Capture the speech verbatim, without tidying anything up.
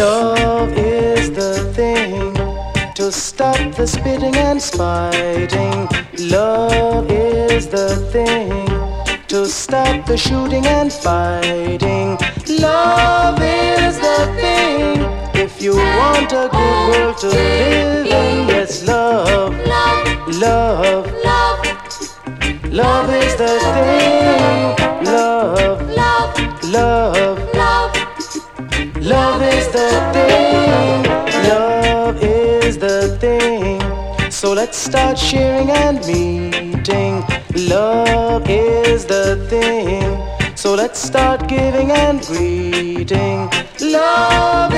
Love is the thing to stop the spitting and spiting. Love is the thing to stop the shooting and fighting. Love is the thing if you want a good world to live in. Yes, love, love, love, love is the thing. Love, love, love, love, love is the thing. Love is the thing. So let's start sharing and meeting. Love is the thing. So let's start giving and greeting. Love